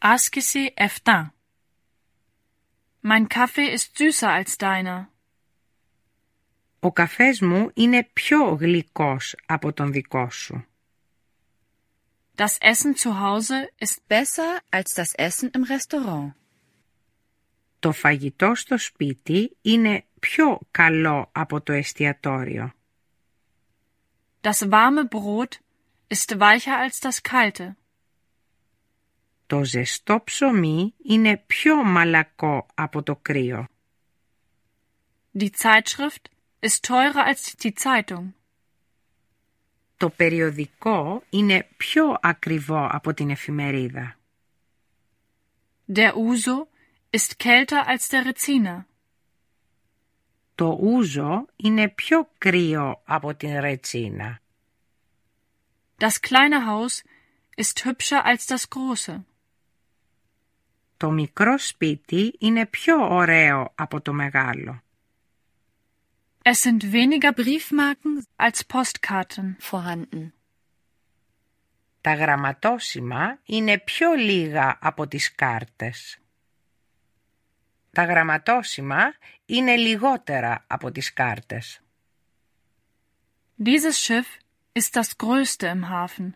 Άσκηση 7. Mein Kaffee ist süßer als deiner. Ο καφές μου είναι πιο γλυκός από τον δικό σου. Das Essen zu Hause ist Besser als das Essen im Restaurant. Το φαγητό στο σπίτι είναι πιο καλό από το εστιατόριο. Das warme Brot ist weicher als das kalte. Το ζεστό ψωμί είναι πιο μαλακό από το κρύο. Die Zeitschrift ist teurer als die Zeitung. Το περιοδικό είναι πιο ακριβό από την εφημερίδα. Der Uso ist kälter als der Reziner. Το ούζο είναι πιο κρύο από την ρετσίνα. Das kleine Haus ist hübscher als das große. Το μικρό σπίτι είναι πιο ωραίο από το μεγάλο. Es sind weniger Briefmarken als Postkarten Vorhanden. Τα γραμματόσημα είναι πιο λίγα από τις κάρτες. Τα γραμματόσημα είναι λιγότερα από τις κάρτες. Dieses Schiff ist das größte im Hafen.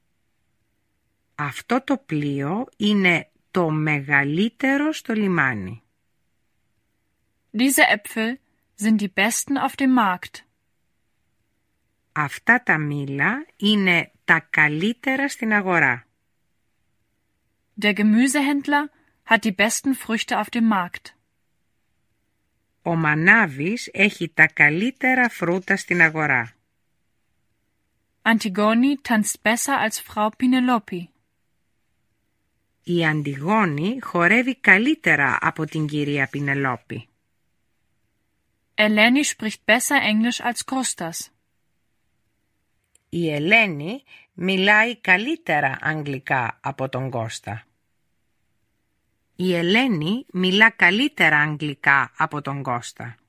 Αυτό το πλοίο είναι το μεγαλύτερο στο λιμάνι. Diese Äpfel sind die besten auf dem Markt. Αυτά τα μήλα είναι τα καλύτερα στην αγορά. Der Gemüsehändler hat die besten Früchte auf dem Markt. Ο Μανάβης έχει τα καλύτερα φρούτα στην αγορά. Antigone tanzt besser als Frau Penelope. Η Αντιγόνη χορεύει καλύτερα από την κυρία Πινελόπη. Eleni spricht besser Englisch als Kostas. Η Ελένη μιλάει καλύτερα αγγλικά από τον Κώστα. Η Ελένη μιλά καλύτερα αγγλικά από τον Κώστα.